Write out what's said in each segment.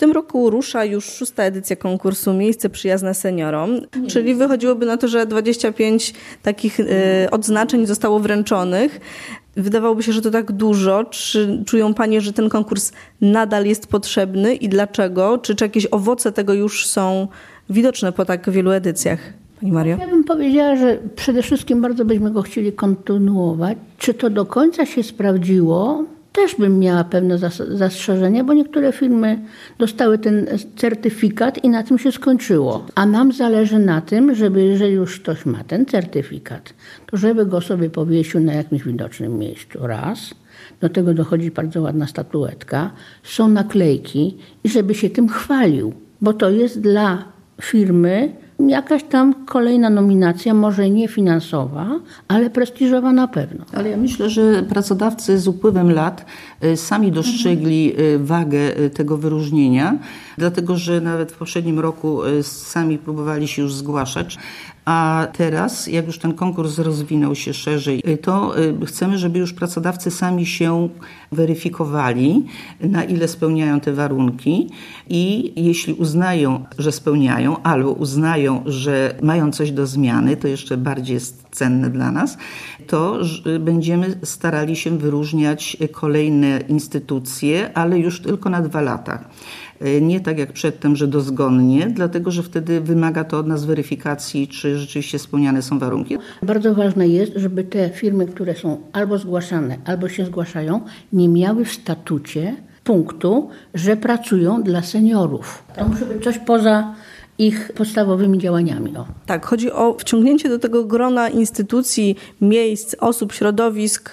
tym roku rusza już 6. edycja konkursu Miejsce przyjazne seniorom, czyli wychodziłoby na to, że 25 takich odznaczeń zostało wręczonych. Wydawałoby się, że to tak dużo. Czy czują Panie, że ten konkurs nadal jest potrzebny i dlaczego? Czy jakieś owoce tego już są widoczne po tak wielu edycjach? Pani Mario? Ja bym powiedziała, że przede wszystkim bardzo byśmy go chcieli kontynuować. Czy to do końca się sprawdziło? Też bym miała pewne zastrzeżenia, bo niektóre firmy dostały ten certyfikat i na tym się skończyło. A nam zależy na tym, żeby jeżeli już ktoś ma ten certyfikat, to żeby go sobie powiesił na jakimś widocznym miejscu. Raz. Do tego dochodzi bardzo ładna statuetka. Są naklejki i żeby się tym chwalił, bo to jest dla firmy jakaś tam kolejna nominacja, może nie finansowa, ale prestiżowa na pewno. Ale ja myślę, że pracodawcy z upływem lat sami dostrzegli wagę tego wyróżnienia, dlatego że nawet w poprzednim roku sami próbowali się już zgłaszać. A teraz, jak już ten konkurs rozwinął się szerzej, to chcemy, żeby już pracodawcy sami się weryfikowali, na ile spełniają te warunki i jeśli uznają, że spełniają, albo uznają, że mają coś do zmiany, to jeszcze bardziej jest cenne dla nas, to będziemy starali się wyróżniać kolejne instytucje, ale już tylko na 2 lata. Nie tak jak przedtem, że dozgonnie, dlatego że wtedy wymaga to od nas weryfikacji, czy rzeczywiście spełniane są warunki. Bardzo ważne jest, żeby te firmy, które są albo zgłaszane, albo się zgłaszają, nie miały w statucie punktu, że pracują dla seniorów. To musi być coś poza ich podstawowymi działaniami. Tak, chodzi o wciągnięcie do tego grona instytucji, miejsc, osób, środowisk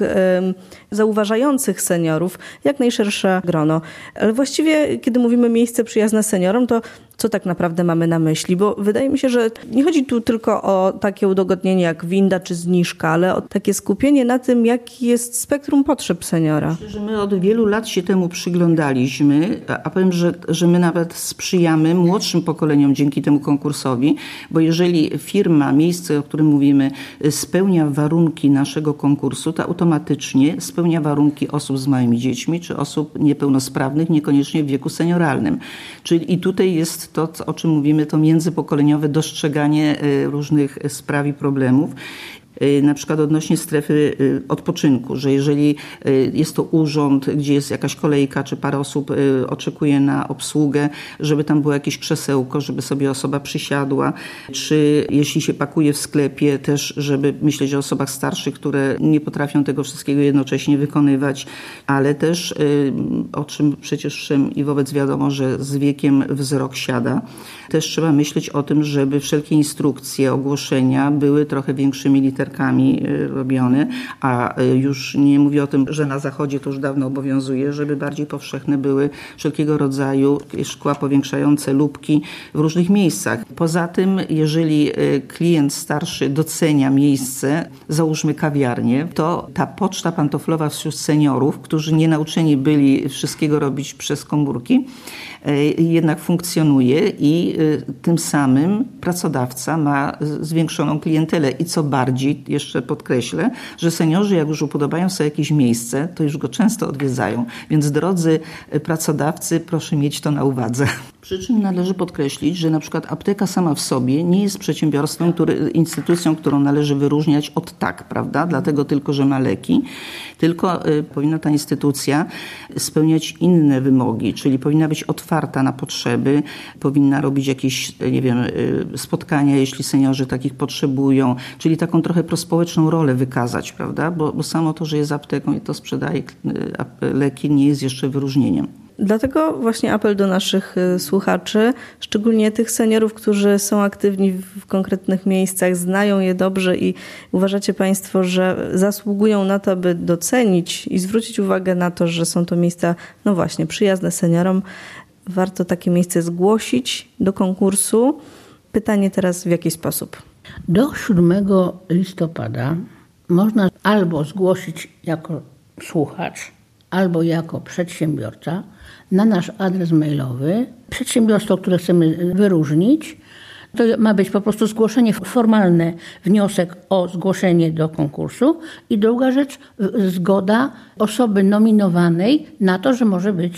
zauważających seniorów, jak najszersze grono. Ale właściwie, kiedy mówimy miejsce przyjazne seniorom, to co tak naprawdę mamy na myśli? Bo wydaje mi się, że nie chodzi tu tylko o takie udogodnienie jak winda czy zniżka, ale o takie skupienie na tym, jaki jest spektrum potrzeb seniora. Myślę, że my od wielu lat się temu przyglądaliśmy, a powiem, że my nawet sprzyjamy młodszym pokoleniom dzięki temu konkursowi, bo jeżeli firma, miejsce, o którym mówimy, spełnia warunki naszego konkursu, to automatycznie spełnia warunki osób z małymi dziećmi czy osób niepełnosprawnych, niekoniecznie w wieku senioralnym. Czyli i tutaj jest to, o czym mówimy, to międzypokoleniowe dostrzeganie różnych spraw i problemów. Na przykład odnośnie strefy odpoczynku, że jeżeli jest to urząd, gdzie jest jakaś kolejka, czy parę osób oczekuje na obsługę, żeby tam było jakieś krzesełko, żeby sobie osoba przysiadła, czy jeśli się pakuje w sklepie też, żeby myśleć o osobach starszych, które nie potrafią tego wszystkiego jednocześnie wykonywać, ale też, o czym przecież wszem i wobec wiadomo, że z wiekiem wzrok siada, też trzeba myśleć o tym, żeby wszelkie instrukcje, ogłoszenia były trochę większymi literkami robione, a już nie mówię o tym, że na zachodzie to już dawno obowiązuje, żeby bardziej powszechne były wszelkiego rodzaju szkła powiększające lubki w różnych miejscach. Poza tym, jeżeli klient starszy docenia miejsce, załóżmy kawiarnię, to ta poczta pantoflowa wśród seniorów, którzy nie nauczeni byli wszystkiego robić przez komórki, jednak funkcjonuje i tym samym pracodawca ma zwiększoną klientelę. I co bardziej, jeszcze podkreślę, że seniorzy jak już upodobają sobie jakieś miejsce, to już go często odwiedzają. Więc drodzy pracodawcy, proszę mieć to na uwadze. Przy czym należy podkreślić, że na przykład apteka sama w sobie nie jest przedsiębiorstwem, instytucją, którą należy wyróżniać od tak, prawda? Dlatego tylko, że ma leki. Tylko powinna ta instytucja spełniać inne wymogi, czyli powinna być otwarta na potrzeby, powinna robić jakieś, nie wiem, spotkania, jeśli seniorzy takich potrzebują, czyli taką trochę prospołeczną rolę wykazać, prawda? Bo samo to, że jest apteką i to sprzedaje leki, nie jest jeszcze wyróżnieniem. Dlatego właśnie apel do naszych słuchaczy, szczególnie tych seniorów, którzy są aktywni w konkretnych miejscach, znają je dobrze i uważacie Państwo, że zasługują na to, aby docenić i zwrócić uwagę na to, że są to miejsca, no właśnie, przyjazne seniorom. Warto takie miejsce zgłosić do konkursu. Pytanie teraz, w jaki sposób? Do 7 listopada można albo zgłosić jako słuchacz, albo jako przedsiębiorca na nasz adres mailowy. Przedsiębiorstwo, które chcemy wyróżnić, to ma być po prostu zgłoszenie formalne, wniosek o zgłoszenie do konkursu i druga rzecz, zgoda osoby nominowanej na to, że może być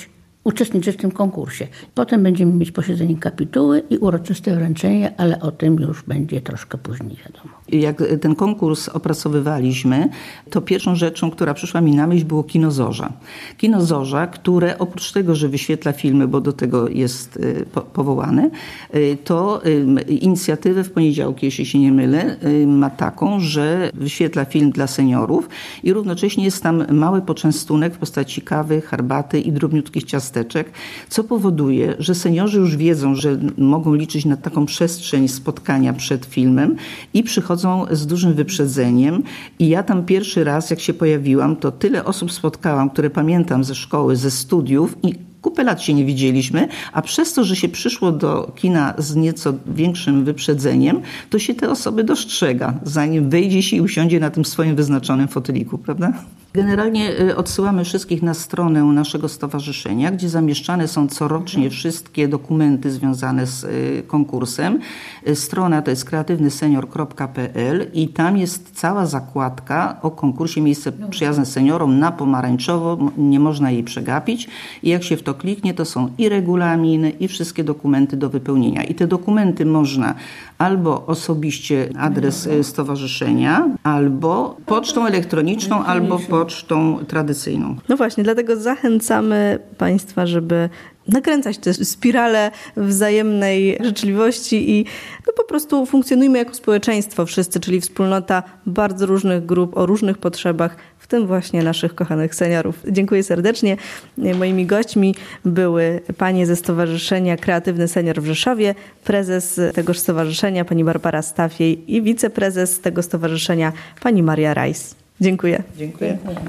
uczestniczyć w tym konkursie. Potem będziemy mieć posiedzenie kapituły i uroczyste wręczenie, ale o tym już będzie troszkę później, wiadomo. Jak ten konkurs opracowywaliśmy, to pierwszą rzeczą, która przyszła mi na myśl, było Kino Zorza. Kino Zorza, które oprócz tego, że wyświetla filmy, bo do tego jest powołane, to inicjatywę w poniedziałki, jeśli się nie mylę, ma taką, że wyświetla film dla seniorów i równocześnie jest tam mały poczęstunek w postaci kawy, herbaty i drobniutkich ciasteczek, co powoduje, że seniorzy już wiedzą, że mogą liczyć na taką przestrzeń spotkania przed filmem i przychodzą z dużym wyprzedzeniem. I ja tam pierwszy raz, jak się pojawiłam, to tyle osób spotkałam, które pamiętam ze szkoły, ze studiów i kupę lat się nie widzieliśmy, a przez to, że się przyszło do kina z nieco większym wyprzedzeniem, to się te osoby dostrzega, zanim wejdzie się i usiądzie na tym swoim wyznaczonym foteliku, prawda? Generalnie odsyłamy wszystkich na stronę naszego stowarzyszenia, gdzie zamieszczane są corocznie wszystkie dokumenty związane z konkursem. Strona to jest kreatywnysenior.pl i tam jest cała zakładka o konkursie Miejsce przyjazne seniorom na pomarańczowo. Nie można jej przegapić. I jak się w to kliknie, to są i regulaminy, i wszystkie dokumenty do wypełnienia. I te dokumenty można albo osobiście adres stowarzyszenia, albo pocztą elektroniczną, albo pocztą tradycyjną. No właśnie, dlatego zachęcamy Państwa, żeby nakręcać tę spiralę wzajemnej życzliwości i po prostu funkcjonujmy jako społeczeństwo wszyscy, czyli wspólnota bardzo różnych grup o różnych potrzebach, w tym właśnie naszych kochanych seniorów. Dziękuję serdecznie. Moimi gośćmi były panie ze Stowarzyszenia Kreatywny Senior w Rzeszowie, prezes tegoż stowarzyszenia pani Barbara Stafiej i wiceprezes tego stowarzyszenia pani Maria Rajs. Dziękuję. Dziękuję.